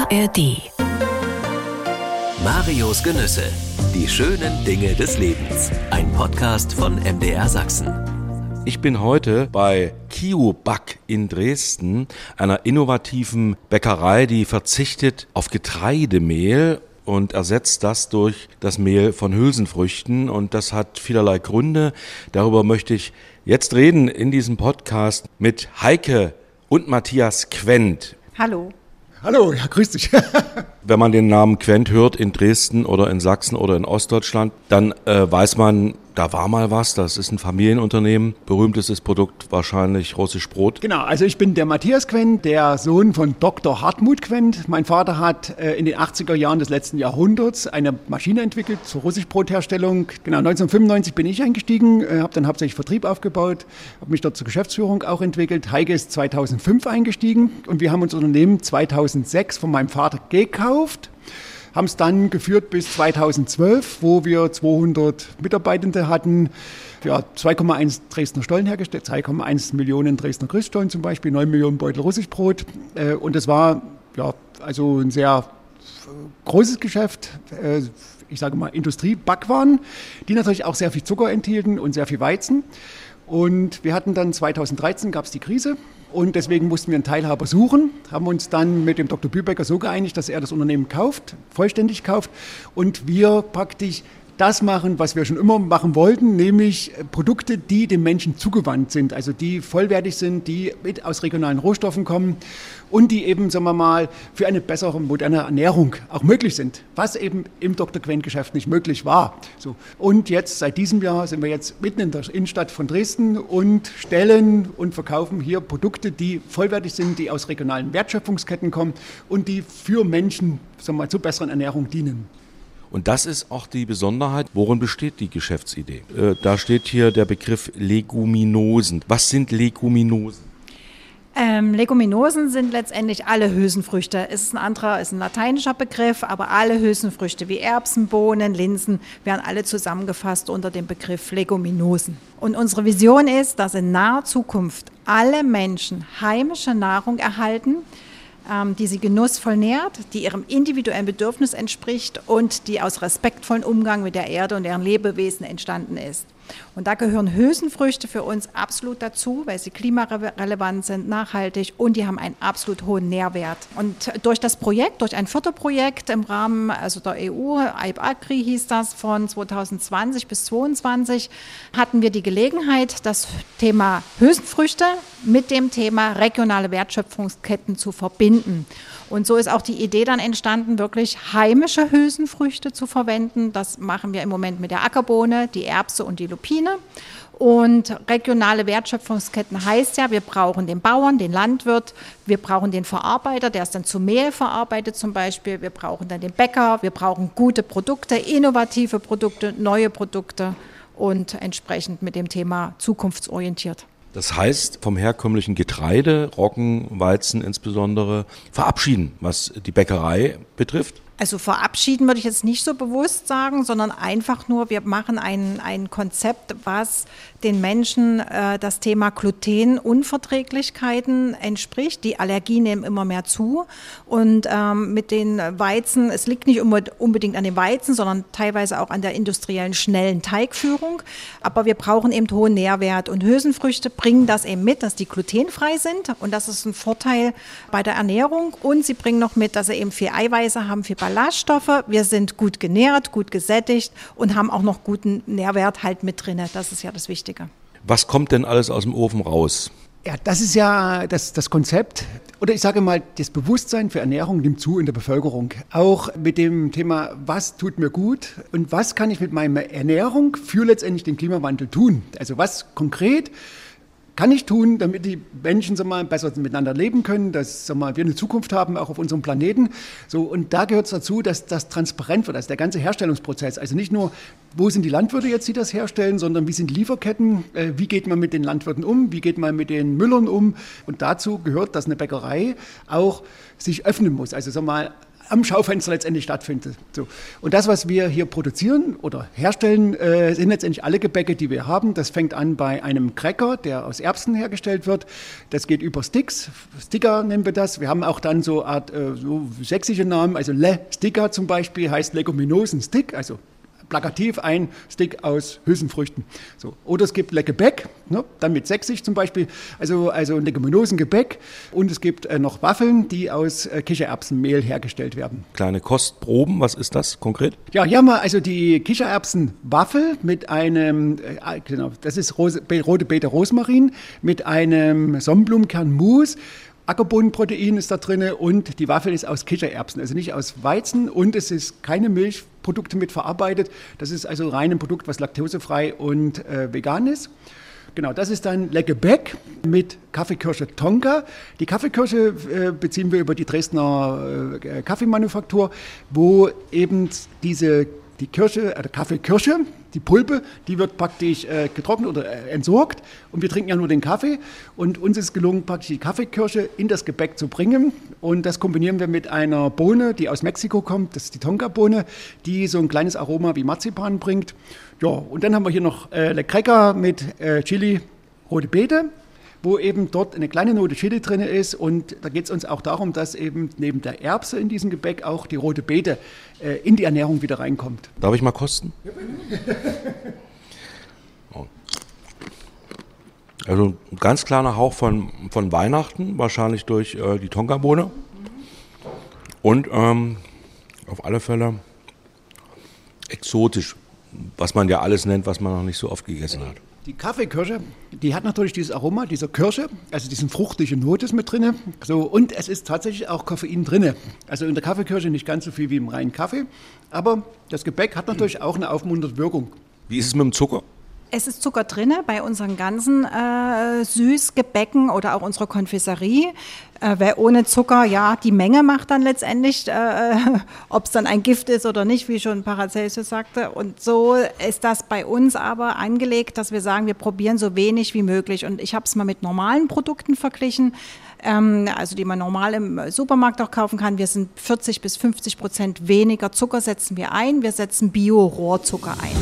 ARD. Marios Genüsse. Die schönen Dinge des Lebens. Ein Podcast von MDR Sachsen. Ich bin heute bei Kio-Back in Dresden, einer innovativen Bäckerei, die verzichtet auf Getreidemehl und ersetzt das durch das Mehl von Hülsenfrüchten. Und das hat vielerlei Gründe. Darüber möchte ich jetzt reden in diesem Podcast mit Heike und Matthias Quent. Hallo. Hallo, ja, grüß dich. Wenn man den Namen Quent hört in Dresden oder in Sachsen oder in Ostdeutschland, dann weiß man, da war mal was, das ist ein Familienunternehmen. Berühmtestes Produkt wahrscheinlich russisch Brot. Genau, also ich bin der Matthias Quent, der Sohn von Dr. Hartmut Quent. Mein Vater hat in den 80er Jahren des letzten Jahrhunderts eine Maschine entwickelt zur Russischbrotherstellung. Genau, 1995 bin ich eingestiegen, habe dann hauptsächlich Vertrieb aufgebaut, habe mich dort zur Geschäftsführung auch entwickelt. Heike ist 2005 eingestiegen und wir haben unser Unternehmen 2006 von meinem Vater gekauft. Haben es dann geführt bis 2012, wo wir 200 Mitarbeitende hatten, ja, 2,1 Dresdner Stollen hergestellt, 2,1 Millionen Dresdner Christstollen zum Beispiel, 9 Millionen Beutel Russischbrot. Und das war ja, also ein sehr großes Geschäft, ich sage mal Industriebackwaren, die natürlich auch sehr viel Zucker enthielten und sehr viel Weizen. Und wir hatten dann 2013 gab es die Krise. Und deswegen mussten wir einen Teilhaber suchen, haben uns dann mit dem Dr. Bübecker so geeinigt, dass er das Unternehmen kauft, vollständig kauft und wir praktisch das machen, was wir schon immer machen wollten, nämlich Produkte, die dem Menschen zugewandt sind, also die vollwertig sind, die aus regionalen Rohstoffen kommen und die eben, sagen wir mal, für eine bessere, moderne Ernährung auch möglich sind, was eben im Dr. Quent-Geschäft nicht möglich war. So. Und jetzt, seit diesem Jahr, sind wir jetzt mitten in der Innenstadt von Dresden und stellen und verkaufen hier Produkte, die vollwertig sind, die aus regionalen Wertschöpfungsketten kommen und die für Menschen, sagen wir mal, zur besseren Ernährung dienen. Und das ist auch die Besonderheit, worin besteht die Geschäftsidee. Da steht hier der Begriff Leguminosen. Was sind Leguminosen? Leguminosen sind letztendlich alle Hülsenfrüchte. Es ist ein lateinischer Begriff, aber alle Hülsenfrüchte wie Erbsen, Bohnen, Linsen werden alle zusammengefasst unter dem Begriff Leguminosen. Und unsere Vision ist, dass in naher Zukunft alle Menschen heimische Nahrung erhalten, die sie genussvoll nährt, die ihrem individuellen Bedürfnis entspricht und die aus respektvollem Umgang mit der Erde und deren Lebewesen entstanden ist. Und da gehören Hülsenfrüchte für uns absolut dazu, weil sie klimarelevant sind, nachhaltig und die haben einen absolut hohen Nährwert. Und durch das Projekt, durch ein Förderprojekt im Rahmen der EU, AIB-Agri hieß das, von 2020 bis 2022, hatten wir die Gelegenheit, das Thema Hülsenfrüchte mit dem Thema regionale Wertschöpfungsketten zu verbinden. Und so ist auch die Idee dann entstanden, wirklich heimische Hülsenfrüchte zu verwenden. Das machen wir im Moment mit der Ackerbohne, die Erbse und die Lupine. Und regionale Wertschöpfungsketten heißt ja, wir brauchen den Bauern, den Landwirt, wir brauchen den Verarbeiter, der es dann zu Mehl verarbeitet zum Beispiel, wir brauchen dann den Bäcker, wir brauchen gute Produkte, innovative Produkte, neue Produkte und entsprechend mit dem Thema zukunftsorientiert. Das heißt, vom herkömmlichen Getreide, Roggen, Weizen insbesondere, verabschieden, was die Bäckerei betrifft? Also verabschieden würde ich jetzt nicht so bewusst sagen, sondern einfach nur, wir machen ein Konzept, was den Menschen das Thema Glutenunverträglichkeiten entspricht. Die Allergien nehmen immer mehr zu und mit den Weizen, es liegt nicht unbedingt an dem Weizen, sondern teilweise auch an der industriellen schnellen Teigführung. Aber wir brauchen eben hohen Nährwert und Hülsenfrüchte bringen das eben mit, dass die glutenfrei sind und das ist ein Vorteil bei der Ernährung und sie bringen noch mit, dass sie eben viel Eiweiße haben, viel Ballaststoffe, wir sind gut genährt, gut gesättigt und haben auch noch guten Nährwert halt mit drin. Das ist ja das Wichtige. Was kommt denn alles aus dem Ofen raus? Ja, das ist ja das Konzept, oder ich sage mal, das Bewusstsein für Ernährung nimmt zu in der Bevölkerung. Auch mit dem Thema, was tut mir gut und was kann ich mit meiner Ernährung für letztendlich den Klimawandel tun? Also was konkret kann ich tun, damit die Menschen besser miteinander leben können, dass wir eine Zukunft haben, auch auf unserem Planeten. So, und da gehört es dazu, dass das transparent wird, also der ganze Herstellungsprozess. Also nicht nur, wo sind die Landwirte jetzt, die das herstellen, sondern wie sind die Lieferketten, wie geht man mit den Landwirten um, wie geht man mit den Müllern um. Und dazu gehört, dass eine Bäckerei auch sich öffnen muss. Also am Schaufenster letztendlich stattfindet. So. Und das, was wir hier produzieren oder herstellen, sind letztendlich alle Gebäcke, die wir haben. Das fängt an bei einem Cracker, der aus Erbsen hergestellt wird. Das geht über Sticks, Sticker nennen wir das. Wir haben auch dann so eine Art so sächsische Namen, also Le Sticker zum Beispiel heißt Leguminosen-Stick, also plakativ ein Stick aus Hülsenfrüchten. So. Oder es gibt Leckegebäck, ne, dann mit sächsisch zum Beispiel, also ein Leguminosengebäck. Und es gibt noch Waffeln, die aus Kichererbsenmehl hergestellt werden. Kleine Kostproben, was ist das konkret? Ja, hier haben wir also die Kichererbsenwaffel mit einem, genau, das ist rote Beete Rosmarin, mit einem Sonnenblumenkernmus. Ackerbohnenprotein ist da drin und die Waffel ist aus Kichererbsen, also nicht aus Weizen und es ist keine Milchprodukte mit verarbeitet. Das ist also rein ein Produkt, was laktosefrei und vegan ist. Genau, das ist dann Leckegebäck mit Kaffeekirsche Tonka. Die Kaffeekirsche beziehen wir über die Dresdner Kaffeemanufaktur, wo eben die Kirsche, Kaffeekirsche, die Pulpe, die wird praktisch getrocknet oder entsorgt und wir trinken ja nur den Kaffee und uns ist gelungen, praktisch die Kaffeekirsche in das Gebäck zu bringen und das kombinieren wir mit einer Bohne, die aus Mexiko kommt, das ist die Tonka-Bohne, die so ein kleines Aroma wie Marzipan bringt. Ja, und dann haben wir hier noch Le Cracker mit Chili, rote Beete, wo eben dort eine kleine Note Chili drin ist und da geht es uns auch darum, dass eben neben der Erbse in diesem Gebäck auch die rote Beete in die Ernährung wieder reinkommt. Darf ich mal kosten? Ja, also ein ganz kleiner Hauch von Weihnachten, wahrscheinlich durch die Tonkabohne. Und auf alle Fälle exotisch, was man ja alles nennt, was man noch nicht so oft gegessen hat. Die Kaffeekirsche, die hat natürlich dieses Aroma dieser Kirsche, also diesen fruchtigen Notes mit drin. So, und es ist tatsächlich auch Koffein drin. Also in der Kaffeekirsche nicht ganz so viel wie im reinen Kaffee. Aber das Gebäck hat natürlich auch eine aufmunternde Wirkung. Wie ist es mit dem Zucker? Es ist Zucker drin bei unseren ganzen Süßgebäcken oder auch unserer Konfiserie. Weil ohne Zucker, ja, die Menge macht dann letztendlich, ob es dann ein Gift ist oder nicht, wie schon Paracelsus sagte. Und so ist das bei uns aber angelegt, dass wir sagen, wir probieren so wenig wie möglich. Und ich habe es mal mit normalen Produkten verglichen, also die man normal im Supermarkt auch kaufen kann. Wir sind 40-50% weniger Zucker setzen wir ein. Wir setzen Bio-Rohrzucker ein.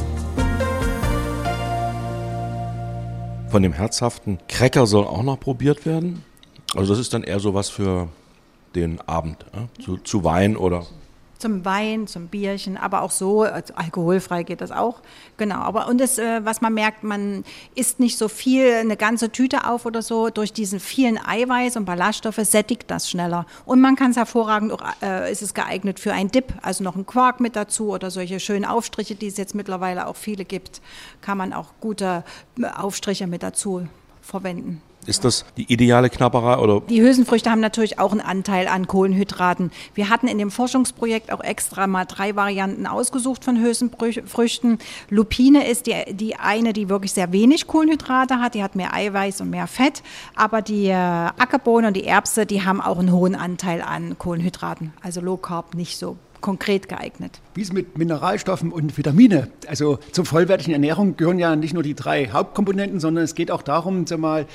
Von dem herzhaften Cracker soll auch noch probiert werden. Also das ist dann eher sowas für den Abend, ja? zu Wein oder... Zum Wein, zum Bierchen, aber auch so, also alkoholfrei geht das auch. Genau, aber und das, was man merkt, man isst nicht so viel, eine ganze Tüte auf oder so. Durch diesen vielen Eiweiß und Ballaststoffe sättigt das schneller. Und man kann es hervorragend, auch ist es geeignet für einen Dip, also noch einen Quark mit dazu oder solche schönen Aufstriche, die es jetzt mittlerweile auch viele gibt, kann man auch gute Aufstriche mit dazu verwenden. Ist das die ideale Knabberei? Oder? Die Hülsenfrüchte haben natürlich auch einen Anteil an Kohlenhydraten. Wir hatten in dem Forschungsprojekt auch extra mal 3 Varianten ausgesucht von Hülsenfrüchten. Lupine ist die eine, die wirklich sehr wenig Kohlenhydrate hat. Die hat mehr Eiweiß und mehr Fett. Aber die Ackerbohne und die Erbse, die haben auch einen hohen Anteil an Kohlenhydraten. Also Low Carb nicht so konkret geeignet. Wie es mit Mineralstoffen und Vitamine, also zur vollwertigen Ernährung gehören ja nicht nur die 3 Hauptkomponenten, sondern es geht auch darum,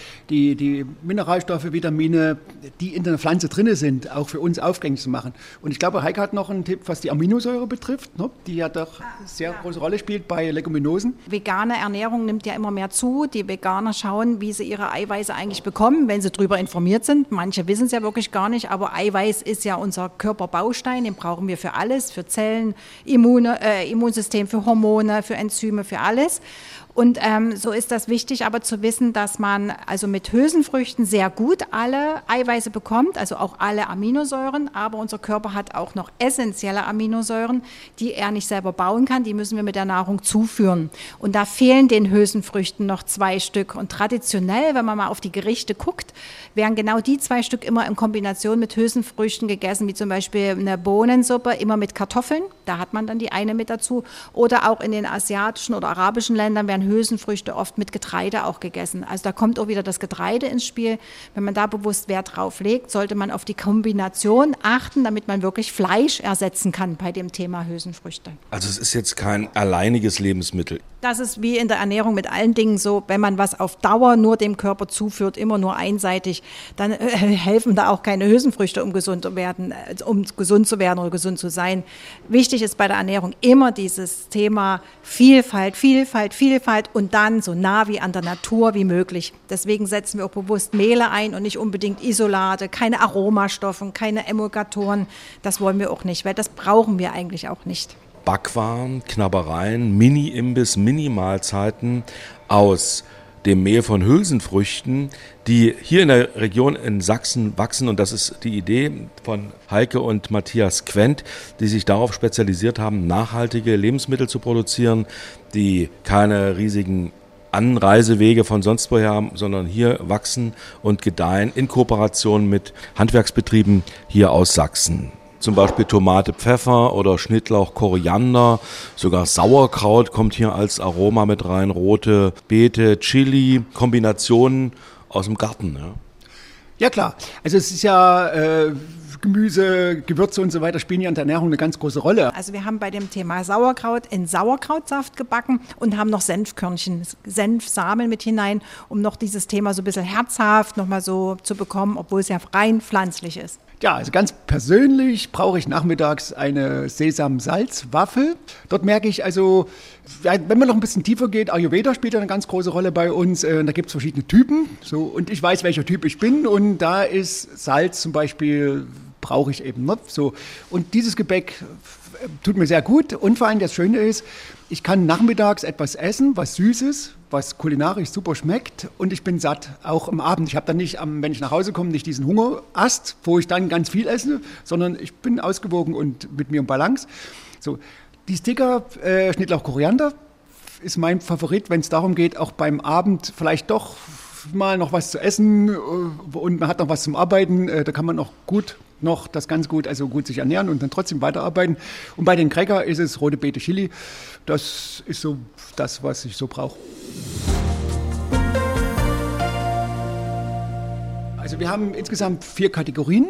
die Mineralstoffe, Vitamine, die in der Pflanze drin sind, auch für uns aufgängig zu machen. Und ich glaube, Heike hat noch einen Tipp, was die Aminosäure betrifft, ne? Die ja doch sehr große Rolle spielt bei Leguminosen. Vegane Ernährung nimmt ja immer mehr zu. Die Veganer schauen, wie sie ihre Eiweiße eigentlich bekommen, wenn sie darüber informiert sind. Manche wissen es ja wirklich gar nicht, aber Eiweiß ist ja unser Körperbaustein, den brauchen wir für alles, für Zellen, Immunsystem, für Hormone, für Enzyme, für alles. Und so ist das wichtig, aber zu wissen, dass man also mit Hülsenfrüchten sehr gut alle Eiweiße bekommt, also auch alle Aminosäuren, aber unser Körper hat auch noch essentielle Aminosäuren, die er nicht selber bauen kann, die müssen wir mit der Nahrung zuführen. Und da fehlen den Hülsenfrüchten noch 2 Stück. Und traditionell, wenn man mal auf die Gerichte guckt, werden genau die 2 Stück immer in Kombination mit Hülsenfrüchten gegessen, wie zum Beispiel eine Bohnensuppe, immer mit Kartoffeln, da hat man dann die eine mit dazu. Oder auch in den asiatischen oder arabischen Ländern werden Hülsenfrüchte oft mit Getreide auch gegessen. Also da kommt auch wieder das Getreide ins Spiel. Wenn man da bewusst Wert drauf legt, sollte man auf die Kombination achten, damit man wirklich Fleisch ersetzen kann bei dem Thema Hülsenfrüchte. Also es ist jetzt kein alleiniges Lebensmittel. Das ist wie in der Ernährung mit allen Dingen so, wenn man was auf Dauer nur dem Körper zuführt, immer nur einseitig, dann helfen da auch keine Hülsenfrüchte, um gesund zu werden oder gesund zu sein. Wichtig ist bei der Ernährung immer dieses Thema Vielfalt und dann so nah wie an der Natur wie möglich. Deswegen setzen wir auch bewusst Mehle ein und nicht unbedingt Isolate, keine Aromastoffe, keine Emulgatoren. Das wollen wir auch nicht, weil das brauchen wir eigentlich auch nicht. Backwaren, Knabbereien, Mini-Imbiss, Mini-Mahlzeiten aus dem Mehl von Hülsenfrüchten, die hier in der Region in Sachsen wachsen. Und das ist die Idee von Heike und Matthias Quent, die sich darauf spezialisiert haben, nachhaltige Lebensmittel zu produzieren, die keine riesigen Anreisewege von sonst woher haben, sondern hier wachsen und gedeihen in Kooperation mit Handwerksbetrieben hier aus Sachsen. Zum Beispiel Tomate, Pfeffer oder Schnittlauch, Koriander, sogar Sauerkraut kommt hier als Aroma mit rein, rote Beete, Chili, Kombinationen aus dem Garten. Ja klar, also es ist ja Gemüse, Gewürze und so weiter spielen ja in der Ernährung eine ganz große Rolle. Also wir haben bei dem Thema Sauerkraut in Sauerkrautsaft gebacken und haben noch Senfkörnchen, Senfsamen mit hinein, um noch dieses Thema so ein bisschen herzhaft nochmal so zu bekommen, obwohl es ja rein pflanzlich ist. Ja, also ganz persönlich brauche ich nachmittags eine Sesam-Salz-Waffel. Dort merke ich also, wenn man noch ein bisschen tiefer geht, Ayurveda spielt ja eine ganz große Rolle bei uns. Da gibt es verschiedene Typen. So, und ich weiß, welcher Typ ich bin. Und da ist Salz zum Beispiel, brauche ich eben. Ne? So, und dieses Gebäck tut mir sehr gut. Und vor allem das Schöne ist, ich kann nachmittags etwas essen, was Süßes, was kulinarisch super schmeckt und ich bin satt, auch am Abend. Ich habe dann nicht, wenn ich nach Hause komme, nicht diesen Hungerast, wo ich dann ganz viel esse, sondern ich bin ausgewogen und mit mir im Balance. So, die Sticker, Schnittlauch, Koriander ist mein Favorit, wenn es darum geht, auch beim Abend vielleicht doch mal noch was zu essen und man hat noch was zum Arbeiten, da kann man auch gut noch das ganz gut, also gut sich ernähren und dann trotzdem weiterarbeiten. Und bei den Cracker ist es rote Beete Chili. Das ist so das, was ich so brauche. Also wir haben insgesamt 4 Kategorien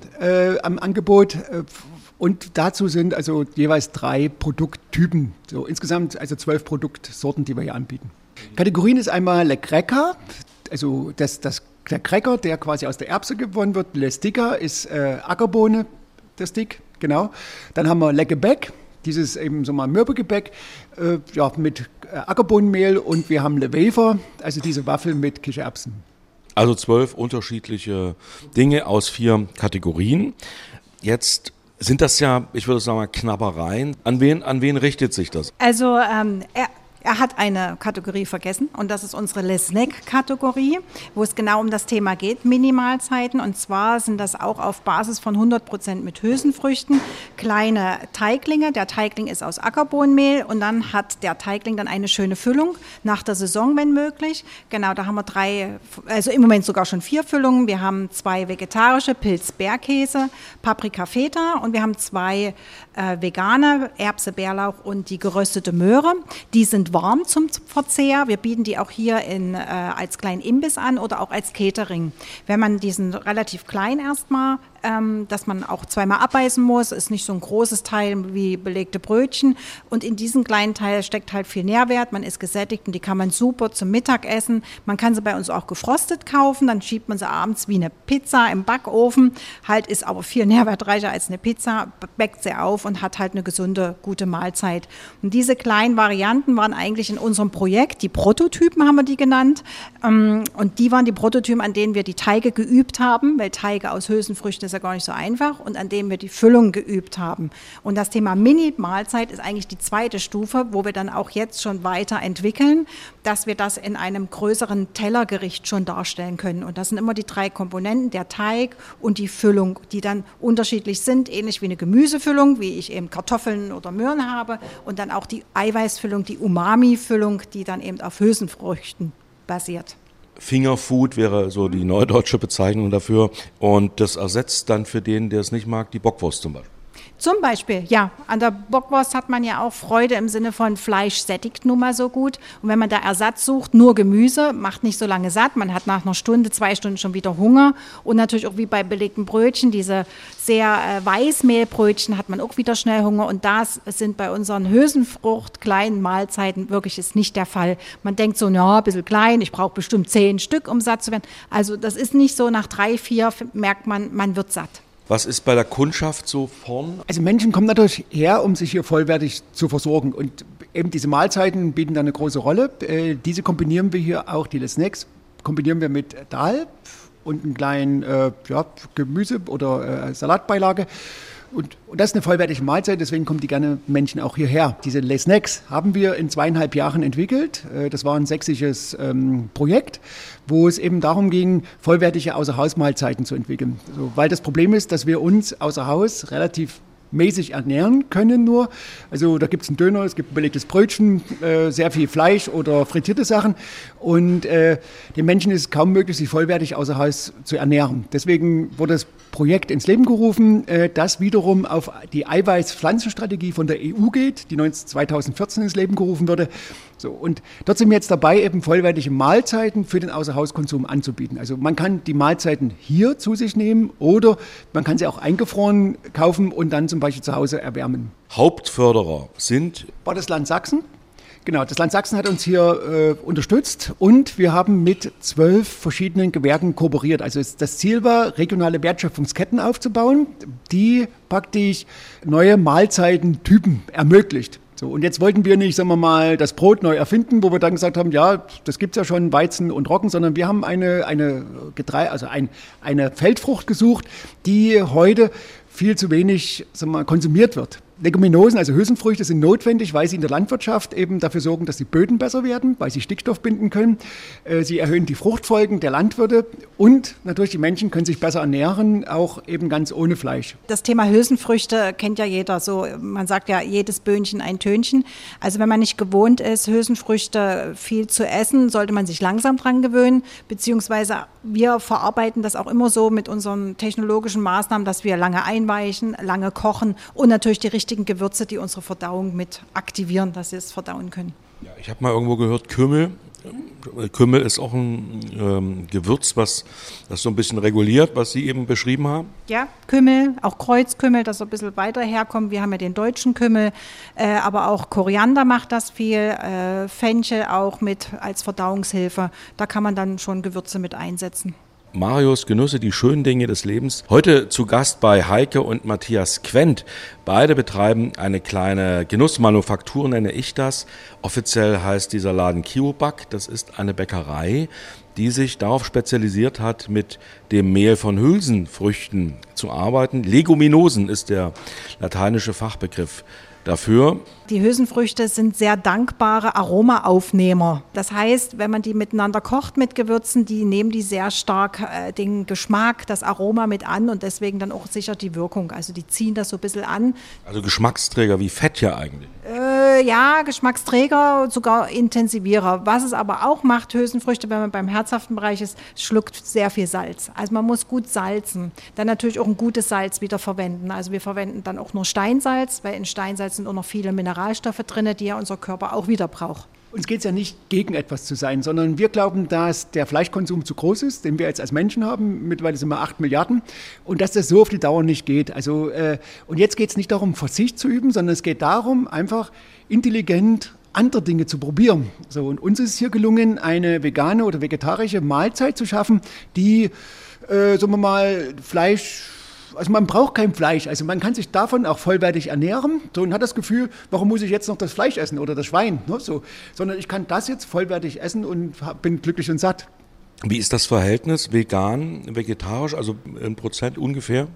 am Angebot und dazu sind also jeweils 3 Produkttypen. So insgesamt also 12 Produktsorten, die wir hier anbieten. Kategorien ist einmal Le Cracker, also der Cracker, der quasi aus der Erbse gewonnen wird. Le Sticker ist Ackerbohne, der Stick, genau. Dann haben wir Le Gebäck, dieses eben so mal Mürbegebäck mit Ackerbohnenmehl und wir haben Le Wafer, also diese Waffel mit Kichererbsen. Also 12 unterschiedliche Dinge aus 4 Kategorien. Jetzt sind das ja, ich würde sagen mal, Knabbereien. An wen richtet sich das? Also er hat eine Kategorie vergessen und das ist unsere Le Snack-Kategorie, wo es genau um das Thema geht, Minimalzeiten. Und zwar sind das auch auf Basis von 100% mit Hülsenfrüchten kleine Teiglinge. Der Teigling ist aus Ackerbohnenmehl und dann hat der Teigling dann eine schöne Füllung nach der Saison, wenn möglich. Genau, da haben wir 3, also im Moment sogar schon 4 Füllungen. Wir haben 2 vegetarische, Pilz-Bärkäse, Paprika-Feta und wir haben 2 vegane, Erbse, Bärlauch und die geröstete Möhre. Die sind warm zum Verzehr. Wir bieten die auch hier als kleinen Imbiss an oder auch als Catering. Wenn man diesen relativ klein erstmal, dass man auch zweimal abbeißen muss, ist nicht so ein großes Teil wie belegte Brötchen. Und in diesem kleinen Teil steckt halt viel Nährwert. Man ist gesättigt und die kann man super zum Mittagessen. Man kann sie bei uns auch gefrostet kaufen. Dann schiebt man sie abends wie eine Pizza im Backofen. Halt ist aber viel nährwertreicher als eine Pizza. Backt sie auf und hat halt eine gesunde, gute Mahlzeit. Und diese kleinen Varianten waren eigentlich in unserem Projekt, die Prototypen haben wir die genannt. Und die waren die Prototypen, an denen wir die Teige geübt haben, weil Teige aus Hülsenfrüchten ist ja gar nicht so einfach und an denen wir die Füllung geübt haben. Und das Thema Mini-Mahlzeit ist eigentlich die zweite Stufe, wo wir dann auch jetzt schon weiterentwickeln, dass wir das in einem größeren Tellergericht schon darstellen können. Und das sind immer die 3 Komponenten, der Teig und die Füllung, die dann unterschiedlich sind, ähnlich wie eine Gemüsefüllung, wie ich eben Kartoffeln oder Möhren habe und dann auch die Eiweißfüllung, die Umami-Füllung, die dann eben auf Hülsenfrüchten basiert. Fingerfood wäre so die neudeutsche Bezeichnung dafür und das ersetzt dann für den, der es nicht mag, die Bockwurst zum Beispiel. Zum Beispiel, ja, an der Bockwurst hat man ja auch Freude im Sinne von Fleisch sättigt nun mal so gut. Und wenn man da Ersatz sucht, nur Gemüse, macht nicht so lange satt. Man hat nach einer Stunde, 2 Stunden schon wieder Hunger. Und natürlich auch wie bei belegten Brötchen, diese sehr Weißmehlbrötchen hat man auch wieder schnell Hunger. Und das sind bei unseren Hülsenfrucht kleinen Mahlzeiten wirklich ist nicht der Fall. Man denkt so, ja, ein bisschen klein, ich brauche bestimmt 10 Stück, um satt zu werden. Also das ist nicht so, nach 3, 4 merkt man, man wird satt. Was ist bei der Kundschaft so vorn? Also Menschen kommen natürlich her, um sich hier vollwertig zu versorgen. Und eben diese Mahlzeiten bieten da eine große Rolle. Diese kombinieren wir hier auch, die Snacks, kombinieren wir mit Dahl und einem kleinen Gemüse- oder Salatbeilage. Und das ist eine vollwertige Mahlzeit, deswegen kommen die gerne Menschen auch hierher. Diese Les Snacks haben wir in 2,5 Jahren entwickelt. Das war ein sächsisches Projekt, wo es eben darum ging, vollwertige Außerhausmahlzeiten zu entwickeln. Also, weil das Problem ist, dass wir uns außer Haus relativ mäßig ernähren können nur. Also da gibt es einen Döner, es gibt ein belegtes Brötchen, sehr viel Fleisch oder frittierte Sachen. Und den Menschen ist es kaum möglich, sich vollwertig außer Haus zu ernähren. Deswegen wurde das Projekt ins Leben gerufen, das wiederum auf die Eiweiß-Pflanzenstrategie von der EU geht, die 2014 ins Leben gerufen wurde. So, und dort sind wir jetzt dabei, eben vollwertige Mahlzeiten für den Außerhauskonsum anzubieten. Also man kann die Mahlzeiten hier zu sich nehmen oder man kann sie auch eingefroren kaufen und dann zum Beispiel zu Hause erwärmen. Hauptförderer war das Land Sachsen. Genau, das Land Sachsen hat uns hier unterstützt und wir haben mit 12 verschiedenen Gewerken kooperiert. Also das Ziel war, regionale Wertschöpfungsketten aufzubauen, die praktisch neue Mahlzeitentypen ermöglicht. So, und jetzt wollten wir nicht, sagen wir mal, das Brot neu erfinden, wo wir dann gesagt haben, ja, das gibt's ja schon, Weizen und Roggen, sondern wir haben eine Feldfrucht gesucht, die heute viel zu wenig, sagen wir mal, konsumiert wird. Leguminosen, also Hülsenfrüchte, sind notwendig, weil sie in der Landwirtschaft eben dafür sorgen, dass die Böden besser werden, weil sie Stickstoff binden können. Sie erhöhen die Fruchtfolgen der Landwirte und natürlich die Menschen können sich besser ernähren, auch eben ganz ohne Fleisch. Das Thema Hülsenfrüchte kennt ja jeder. So, man sagt ja, jedes Böhnchen ein Tönchen. Also wenn man nicht gewohnt ist, Hülsenfrüchte viel zu essen, sollte man sich langsam dran gewöhnen. Beziehungsweise wir verarbeiten das auch immer so mit unseren technologischen Maßnahmen, dass wir lange einweichen, lange kochen und natürlich die richtigen Gewürze, die unsere Verdauung mit aktivieren, dass sie es verdauen können. Ja, ich habe mal irgendwo gehört, Kümmel. Kümmel ist auch ein Gewürz, was das so ein bisschen reguliert, was Sie eben beschrieben haben. Ja, Kümmel, auch Kreuzkümmel, das so ein bisschen weiter herkommt. Wir haben ja den deutschen Kümmel, aber auch Koriander macht das viel, Fenchel auch mit als Verdauungshilfe. Da kann man dann schon Gewürze mit einsetzen. Marius Genüsse, die schönen Dinge des Lebens. Heute zu Gast bei Heike und Matthias Quent. Beide betreiben eine kleine Genussmanufaktur, nenne ich das. Offiziell heißt dieser Laden Kioback. Das ist eine Bäckerei, die sich darauf spezialisiert hat, mit dem Mehl von Hülsenfrüchten zu arbeiten. Leguminosen ist der lateinische Fachbegriff dafür. Die Hülsenfrüchte sind sehr dankbare Aromaaufnehmer. Das heißt, wenn man die miteinander kocht mit Gewürzen, die nehmen die sehr stark den Geschmack, das Aroma mit an und deswegen dann auch sicher die Wirkung. Also die ziehen das so ein bisschen an. Also Geschmacksträger wie Fett ja eigentlich. Ja, Geschmacksträger, sogar Intensivierer. Was es aber auch macht, Hülsenfrüchte, wenn man beim herzhaften Bereich ist, schluckt sehr viel Salz. Also man muss gut salzen. Dann natürlich auch ein gutes Salz wieder verwenden. Also wir verwenden dann auch nur Steinsalz, weil in Steinsalz sind auch noch viele Mineralstoffe drin, die ja unser Körper auch wieder braucht. Uns geht es ja nicht, gegen etwas zu sein, sondern wir glauben, dass der Fleischkonsum zu groß ist, den wir jetzt als Menschen haben. Mittlerweile sind wir 8 Milliarden und dass das so auf die Dauer nicht geht. Also, und jetzt geht es nicht darum, Verzicht zu üben, sondern es geht darum, einfach intelligent andere Dinge zu probieren. So, und uns ist es hier gelungen, eine vegane oder vegetarische Mahlzeit zu schaffen, die, sagen wir mal, also man braucht kein Fleisch, also man kann sich davon auch vollwertig ernähren so, und hat das Gefühl, warum muss ich jetzt noch das Fleisch essen oder das Schwein, ne, so, sondern ich kann das jetzt vollwertig essen und bin glücklich und satt. Wie ist das Verhältnis vegan, vegetarisch, also in Prozent ungefähr?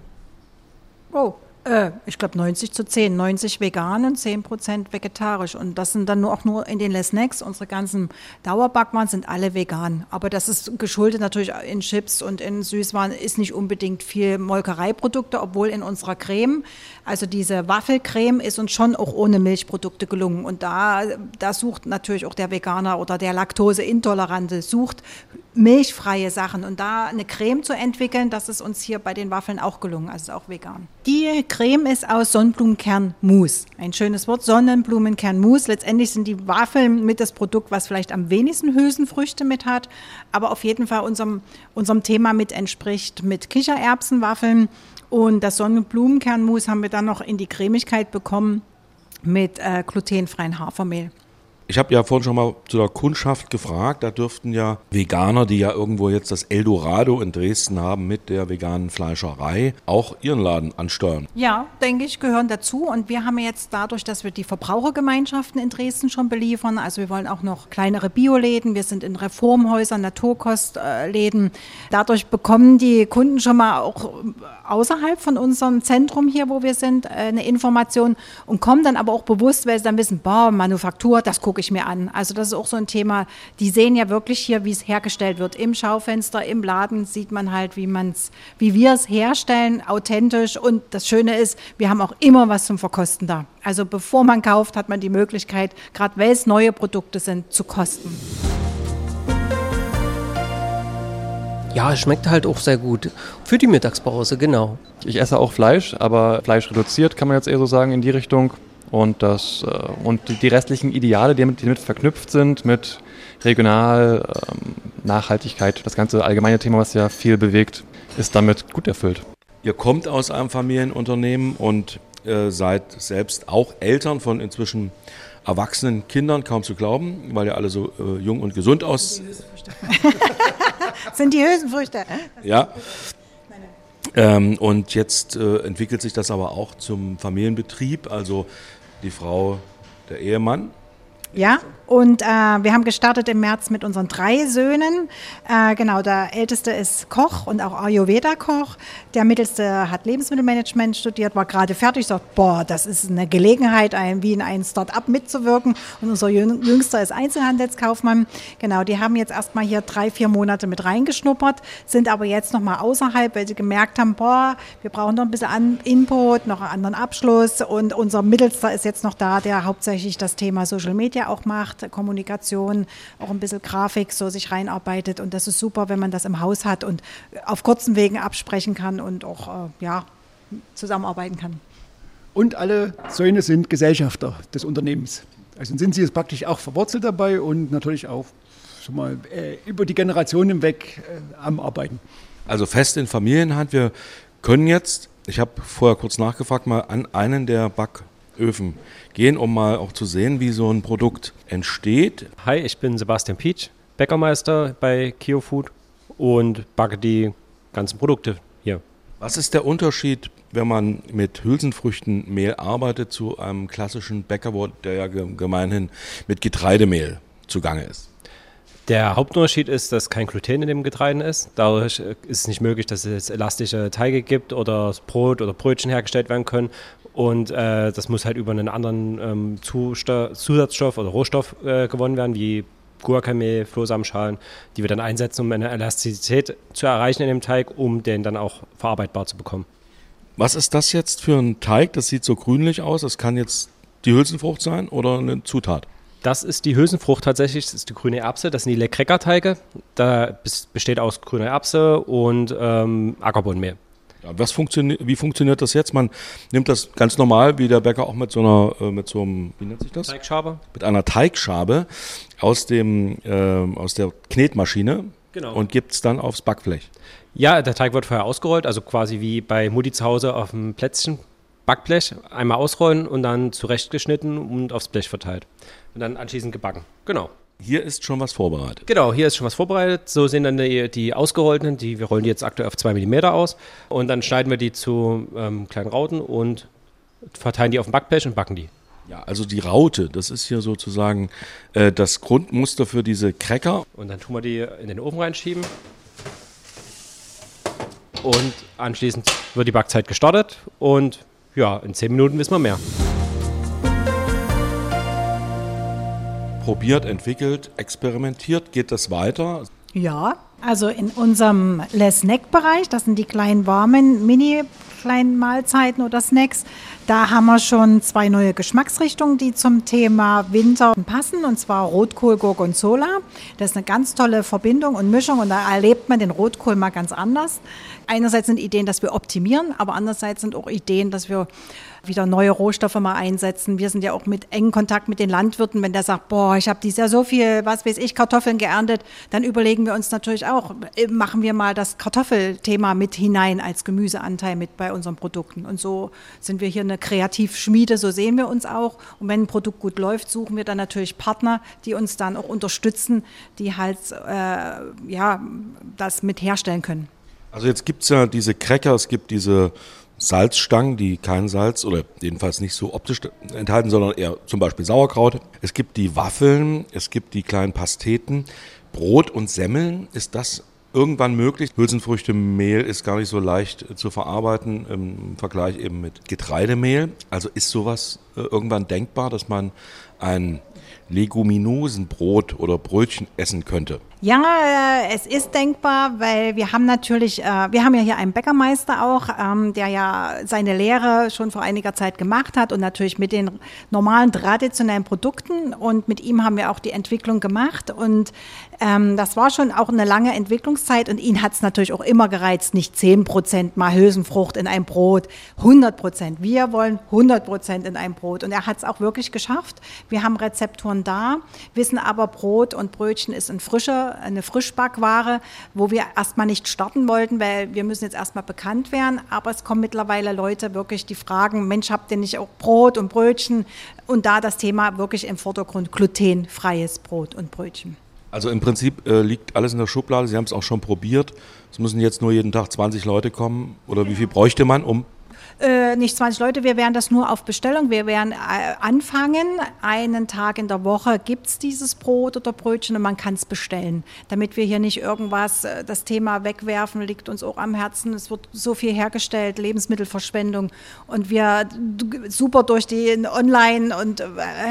Oh, ich glaube 90:10, 90 vegan und 10% vegetarisch. Und das sind dann auch nur in den Les Snacks. Unsere ganzen Dauerbackwaren sind alle vegan. Aber das ist geschuldet natürlich in Chips und in Süßwaren ist nicht unbedingt viel Molkereiprodukte, obwohl in unserer Creme, also diese Waffelcreme, ist uns schon auch ohne Milchprodukte gelungen. Und da sucht natürlich auch der Veganer oder der Laktoseintolerante sucht milchfreie Sachen. Und da eine Creme zu entwickeln, das ist uns hier bei den Waffeln auch gelungen. Also ist auch vegan. Die Creme ist aus Sonnenblumenkernmus. Ein schönes Wort, Sonnenblumenkernmus. Letztendlich sind die Waffeln mit das Produkt, was vielleicht am wenigsten Hülsenfrüchte mit hat, aber auf jeden Fall unserem Thema mit entspricht, mit Kichererbsenwaffeln. Und das Sonnenblumenkernmus haben wir dann noch in die Cremigkeit bekommen mit glutenfreien Hafermehl. Ich habe ja vorhin schon mal zu der Kundschaft gefragt, da dürften ja Veganer, die ja irgendwo jetzt das Eldorado in Dresden haben mit der veganen Fleischerei, auch ihren Laden ansteuern. Ja, denke ich, gehören dazu. Und wir haben jetzt dadurch, dass wir die Verbrauchergemeinschaften in Dresden schon beliefern, also wir wollen auch noch kleinere Bioläden, wir sind in Reformhäusern, Naturkostläden. Dadurch bekommen die Kunden schon mal auch außerhalb von unserem Zentrum hier, wo wir sind, eine Information und kommen dann aber auch bewusst, weil sie dann wissen, Manufaktur, das gucke ich mir an. Also das ist auch so ein Thema, die sehen ja wirklich hier, wie es hergestellt wird. Im Schaufenster, im Laden sieht man halt, wie wir es herstellen, authentisch. Und das Schöne ist, wir haben auch immer was zum Verkosten da. Also bevor man kauft, hat man die Möglichkeit, gerade weil es neue Produkte sind, zu kosten. Ja, es schmeckt halt auch sehr gut. Für die Mittagspause, genau. Ich esse auch Fleisch, aber Fleisch reduziert, kann man jetzt eher so sagen, in die Richtung. Und die restlichen Ideale, die damit verknüpft sind, mit Regional, Nachhaltigkeit, das ganze allgemeine Thema, was ja viel bewegt, ist damit gut erfüllt. Ihr kommt aus einem Familienunternehmen und seid selbst auch Eltern von inzwischen erwachsenen Kindern, kaum zu glauben, weil ihr alle so jung und gesund Sind die Hülsenfrüchte. Ja. Und jetzt entwickelt sich das aber auch zum Familienbetrieb, also die Frau, der Ehemann. Ja, und wir haben gestartet im März mit unseren 3 Söhnen. Genau, der Älteste ist Koch und auch Ayurveda-Koch. Der Mittelste hat Lebensmittelmanagement studiert, war gerade fertig, sagt, das ist eine Gelegenheit, wie in einem Start-up mitzuwirken. Und unser Jüngster ist Einzelhandelskaufmann. Genau, die haben jetzt erstmal hier 3-4 Monate mit reingeschnuppert, sind aber jetzt nochmal außerhalb, weil sie gemerkt haben, wir brauchen noch ein bisschen Input, noch einen anderen Abschluss. Und unser Mittelster ist jetzt noch da, der hauptsächlich das Thema Social Media auch macht, Kommunikation, auch ein bisschen Grafik so sich reinarbeitet und das ist super, wenn man das im Haus hat und auf kurzen Wegen absprechen kann und auch zusammenarbeiten kann. Und alle Söhne sind Gesellschafter des Unternehmens. Also sind sie jetzt praktisch auch verwurzelt dabei und natürlich auch schon mal über die Generationen hinweg am Arbeiten. Also fest in Familienhand. Wir können jetzt, ich habe vorher kurz nachgefragt, mal an einen der Backöfen gehen, um mal auch zu sehen, wie so ein Produkt entsteht. Hi, ich bin Sebastian Pietsch, Bäckermeister bei Kio Food und backe die ganzen Produkte hier. Was ist der Unterschied, wenn man mit Hülsenfrüchtenmehl arbeitet, zu einem klassischen Bäckerbrot, der ja gemeinhin mit Getreidemehl zugange ist? Der Hauptunterschied ist, dass kein Gluten in dem Getreide ist. Dadurch ist es nicht möglich, dass es elastische Teige gibt oder Brot oder Brötchen hergestellt werden können. Und das muss halt über einen anderen Zusatzstoff oder Rohstoff gewonnen werden, wie Gurkenmehl, Flohsamenschalen, die wir dann einsetzen, um eine Elastizität zu erreichen in dem Teig, um den dann auch verarbeitbar zu bekommen. Was ist das jetzt für ein Teig? Das sieht so grünlich aus. Das kann jetzt die Hülsenfrucht sein oder eine Zutat? Das ist die Hülsenfrucht tatsächlich, das ist die grüne Erbse, das sind die Le Cracker-Teige. Da besteht aus grüner Erbse und Ackerbohnenmehl. Ja, wie funktioniert das jetzt? Man nimmt das ganz normal, wie der Bäcker auch mit so einem, wie nennt sich das? Teigschabe. Mit einer Teigschabe aus der Knetmaschine. Genau. Und gibt es dann aufs Backblech. Ja, der Teig wird vorher ausgerollt, also quasi wie bei Mutti zu Hause auf dem Plätzchen. Backblech, einmal ausrollen und dann zurechtgeschnitten und aufs Blech verteilt. Und dann anschließend gebacken. Genau. Hier ist schon was vorbereitet. Genau, hier ist schon was vorbereitet. So sehen dann die ausgerollten, wir rollen die jetzt aktuell auf 2 mm aus. Und dann schneiden wir die zu kleinen Rauten und verteilen die auf dem Backblech und backen die. Ja, also die Raute, das ist hier sozusagen das Grundmuster für diese Cracker. Und dann tun wir die in den Ofen reinschieben. Und anschließend wird die Backzeit gestartet und ja, in 10 Minuten wissen wir mehr. Probiert, entwickelt, experimentiert, geht das weiter? Ja, Also in unserem Snack-Bereich, das sind die kleinen warmen Mini-kleinen Mahlzeiten oder Snacks, da haben wir schon 2 neue Geschmacksrichtungen, die zum Thema Winter passen, und zwar Rotkohl, Gorgonzola. Das ist eine ganz tolle Verbindung und Mischung, und da erlebt man den Rotkohl mal ganz anders. Einerseits sind Ideen, dass wir optimieren, aber andererseits sind auch Ideen, dass wir wieder neue Rohstoffe mal einsetzen. Wir sind ja auch mit engen Kontakt mit den Landwirten. Wenn der sagt, boah, ich habe dieses Jahr so viel, was weiß ich, Kartoffeln geerntet, dann überlegen wir uns natürlich auch, machen wir mal das Kartoffelthema mit hinein als Gemüseanteil mit bei unseren Produkten. Und so sind wir hier eine Kreativschmiede, so sehen wir uns auch. Und wenn ein Produkt gut läuft, suchen wir dann natürlich Partner, die uns dann auch unterstützen, die halt das mit herstellen können. Also jetzt gibt es ja diese Cracker, es gibt diese Salzstangen, die kein Salz oder jedenfalls nicht so optisch enthalten, sondern eher zum Beispiel Sauerkraut. Es gibt die Waffeln, es gibt die kleinen Pasteten, Brot und Semmeln. Ist das irgendwann möglich? Hülsenfrüchtemehl ist gar nicht so leicht zu verarbeiten im Vergleich eben mit Getreidemehl. Also ist sowas irgendwann denkbar, dass man ein Leguminosenbrot oder Brötchen essen könnte? Ja, es ist denkbar, weil wir haben ja hier einen Bäckermeister auch, der ja seine Lehre schon vor einiger Zeit gemacht hat und natürlich mit den normalen traditionellen Produkten, und mit ihm haben wir auch die Entwicklung gemacht, und das war schon auch eine lange Entwicklungszeit, und ihn hat es natürlich auch immer gereizt, nicht 10% mal Hülsenfrucht in ein Brot, 100%. Wir wollen 100% in ein Brot, und er hat es auch wirklich geschafft. Wir haben Rezepturen da, wissen aber, Brot und Brötchen ist eine Frischbackware, wo wir erstmal nicht starten wollten, weil wir müssen jetzt erstmal bekannt werden. Aber es kommen mittlerweile Leute wirklich, die fragen, Mensch, habt ihr nicht auch Brot und Brötchen? Und da das Thema wirklich im Vordergrund, glutenfreies Brot und Brötchen. Also im Prinzip liegt alles in der Schublade, Sie haben es auch schon probiert. Es müssen jetzt nur jeden Tag 20 Leute kommen, oder wie viel bräuchte man, um... Nicht 20 Leute, wir werden das nur auf Bestellung. Wir werden anfangen, einen Tag in der Woche gibt es dieses Brot oder Brötchen, und man kann es bestellen. Damit wir hier nicht irgendwas, das Thema wegwerfen, liegt uns auch am Herzen. Es wird so viel hergestellt, Lebensmittelverschwendung, und wir super durch den Online- und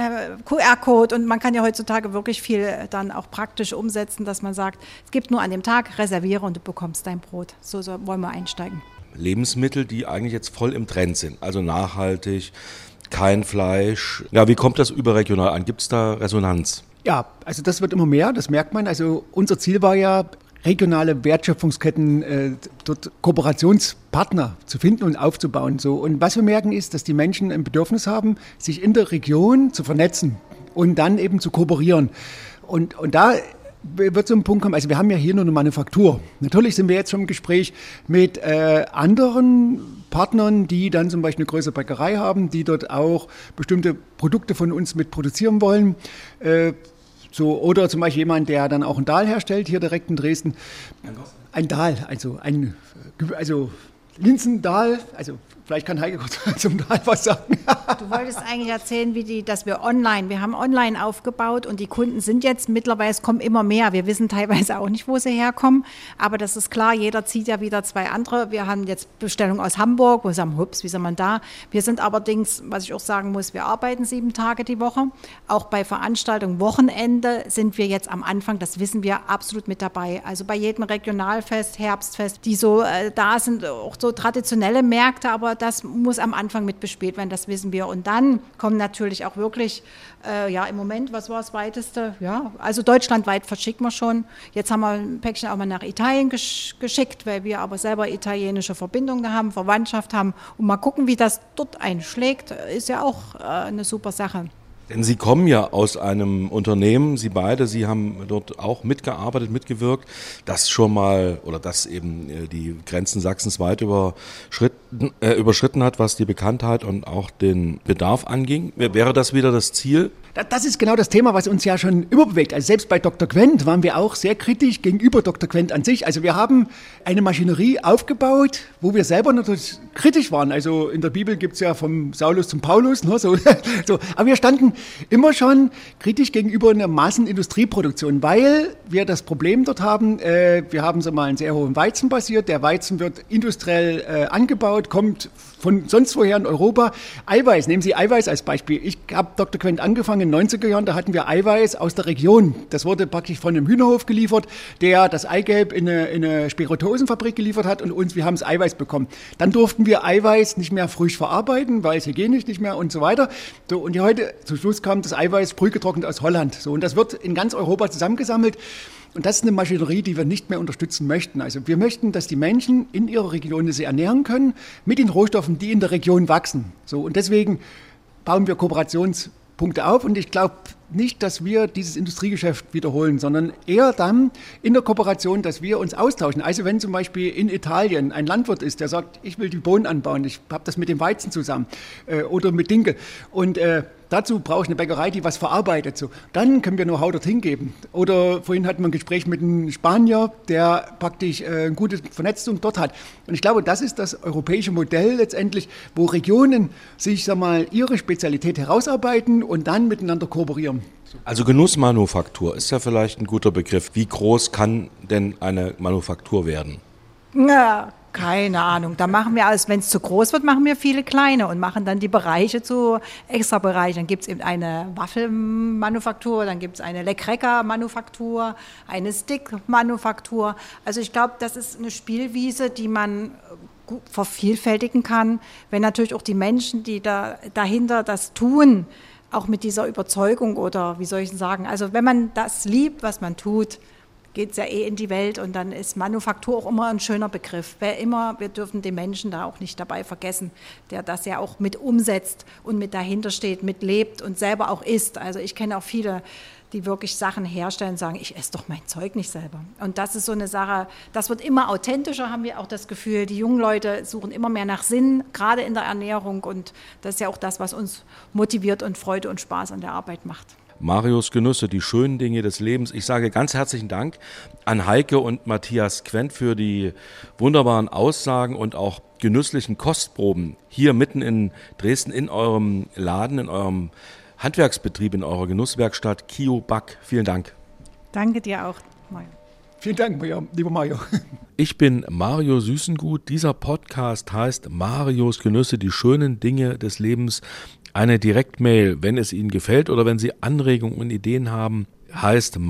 QR-Code, und man kann ja heutzutage wirklich viel dann auch praktisch umsetzen, dass man sagt, es gibt nur an dem Tag, reserviere und du bekommst dein Brot. So wollen wir einsteigen. Lebensmittel, die eigentlich jetzt voll im Trend sind, also nachhaltig, kein Fleisch. Ja, wie kommt das überregional an? Gibt es da Resonanz? Ja, also das wird immer mehr, das merkt man. Also unser Ziel war ja, regionale Wertschöpfungsketten, dort Kooperationspartner zu finden und aufzubauen. So. Und was wir merken ist, dass die Menschen ein Bedürfnis haben, sich in der Region zu vernetzen und dann eben zu kooperieren. Und da wird so ein Punkt kommen, also wir haben ja hier nur eine Manufaktur. Natürlich sind wir jetzt schon im Gespräch mit anderen Partnern, die dann zum Beispiel eine größere Bäckerei haben, die dort auch bestimmte Produkte von uns mit produzieren wollen. Oder zum Beispiel jemand, der dann auch ein Dahl herstellt, hier direkt in Dresden. Ein Dahl, also Linsendahl, also vielleicht kann Heike kurz zum Dahl was sagen. Du wolltest eigentlich erzählen, wir haben online aufgebaut, und die Kunden sind jetzt mittlerweile, es kommen immer mehr. Wir wissen teilweise auch nicht, wo sie herkommen, aber das ist klar, jeder zieht ja wieder 2 andere. Wir haben jetzt Bestellungen aus Hamburg, wo wir sagen, hups, wie sind wir da? Wir sind allerdings, was ich auch sagen muss, wir arbeiten 7 Tage die Woche. Auch bei Veranstaltungen, Wochenende sind wir jetzt am Anfang, das wissen wir, absolut mit dabei. Also bei jedem Regionalfest, Herbstfest, die so da sind, auch so traditionelle Märkte, aber das muss am Anfang mit bespielt werden, das wissen wir. Und dann kommen natürlich auch wirklich, im Moment, was war das Weiteste? Ja, also deutschlandweit verschicken wir schon. Jetzt haben wir ein Päckchen auch mal nach Italien geschickt, weil wir aber selber italienische Verbindungen haben, Verwandtschaft haben. Und mal gucken, wie das dort einschlägt, ist ja auch eine super Sache. Denn Sie kommen ja aus einem Unternehmen, Sie beide, Sie haben dort auch mitgearbeitet, mitgewirkt, das schon mal, oder das eben die Grenzen Sachsens weit überschritten hat, was die Bekanntheit und auch den Bedarf anging. Wäre das wieder das Ziel? Das ist genau das Thema, was uns ja schon immer bewegt. Also selbst bei Dr. Quent waren wir auch sehr kritisch gegenüber Dr. Quent an sich. Also wir haben eine Maschinerie aufgebaut, wo wir selber natürlich kritisch waren. Also in der Bibel gibt es ja vom Saulus zum Paulus. Ne, so. Aber wir standen immer schon kritisch gegenüber einer Massenindustrieproduktion, weil wir das Problem dort haben, wir haben so mal einen sehr hohen Weizen basiert. Der Weizen wird industriell angebaut, kommt von sonst woher in Europa. Eiweiß, nehmen Sie Eiweiß als Beispiel. Ich habe Dr. Quent angefangen in den 90er Jahren, da hatten wir Eiweiß aus der Region. Das wurde praktisch von einem Hühnerhof geliefert, der das Eigelb in eine Spirituosenfabrik geliefert hat und wir haben das Eiweiß bekommen. Dann durften wir Eiweiß nicht mehr frisch verarbeiten, weil es hygienisch nicht mehr und so weiter. So, und heute zum Schluss kam das Eiweiß sprühgetrocknet aus Holland. So, und das wird in ganz Europa zusammengesammelt. Und das ist eine Maschinerie, die wir nicht mehr unterstützen möchten. Also wir möchten, dass die Menschen in ihrer Region sich ernähren können mit den Rohstoffen, die in der Region wachsen. So, und deswegen bauen wir Kooperationspunkte auf. Und ich glaube nicht, dass wir dieses Industriegeschäft wiederholen, sondern eher dann in der Kooperation, dass wir uns austauschen. Also wenn zum Beispiel in Italien ein Landwirt ist, der sagt, ich will die Bohnen anbauen, ich habe das mit dem Weizen zusammen oder mit Dinkel und dazu brauche ich eine Bäckerei, die was verarbeitet. So. Dann können wir Know-how dorthin geben. Oder vorhin hatten wir ein Gespräch mit einem Spanier, der praktisch eine gute Vernetzung dort hat. Und ich glaube, das ist das europäische Modell letztendlich, wo Regionen sich, sag mal, ihre Spezialität herausarbeiten und dann miteinander kooperieren. Also Genussmanufaktur ist ja vielleicht ein guter Begriff. Wie groß kann denn eine Manufaktur werden? Ja, keine Ahnung. Da machen wir alles, wenn es zu groß wird, machen wir viele kleine und machen dann die Bereiche zu Extrabereichen. Dann gibt es eben eine Waffelmanufaktur, dann gibt es eine Le Cracker-Manufaktur, eine Stick-Manufaktur. Also ich glaube, das ist eine Spielwiese, die man gut vervielfältigen kann, wenn natürlich auch die Menschen, die dahinter das tun, auch mit dieser Überzeugung oder wie soll ich sagen, also wenn man das liebt, was man tut, geht es ja in die Welt und dann ist Manufaktur auch immer ein schöner Begriff. Wir dürfen den Menschen da auch nicht dabei vergessen, der das ja auch mit umsetzt und mit dahinter steht, mit lebt und selber auch isst. Also ich kenne auch viele, die wirklich Sachen herstellen und sagen, ich esse doch mein Zeug nicht selber. Und das ist so eine Sache, das wird immer authentischer, haben wir auch das Gefühl. Die jungen Leute suchen immer mehr nach Sinn, gerade in der Ernährung. Und das ist ja auch das, was uns motiviert und Freude und Spaß an der Arbeit macht. Marius Genüsse, die schönen Dinge des Lebens. Ich sage ganz herzlichen Dank an Heike und Matthias Quent für die wunderbaren Aussagen und auch genüsslichen Kostproben hier mitten in Dresden in eurem Laden, in eurem Handwerksbetrieb, in eurer Genusswerkstatt Kio Back. Vielen Dank. Danke dir auch, Mario. Vielen Dank, lieber Mario. Ich bin Mario Süßengut. Dieser Podcast heißt Marius Genüsse, die schönen Dinge des Lebens. Eine Direktmail, wenn es Ihnen gefällt oder wenn Sie Anregungen und Ideen haben, heißt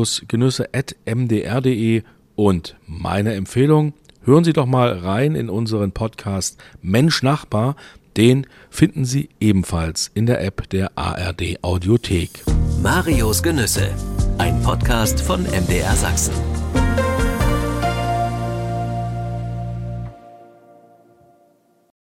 mariusgenüsse@mdr.de. Und meine Empfehlung, hören Sie doch mal rein in unseren Podcast Mensch Nachbar. Den finden Sie ebenfalls in der App der ARD Audiothek. Marius Genüsse, ein Podcast von MDR Sachsen.